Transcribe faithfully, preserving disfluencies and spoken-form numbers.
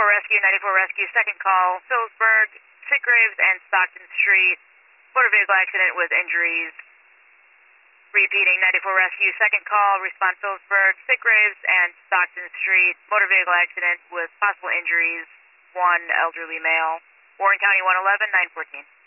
Rescue, ninety-four Rescue, second call, Phillipsburg, Sitgraves and Stockton Street, motor vehicle accident with injuries. Repeating, ninety-four Rescue, second call, respond Phillipsburg, Sitgraves and Stockton Street, motor vehicle accident with possible injuries, one elderly male. Warren County one eleven, nine fourteen.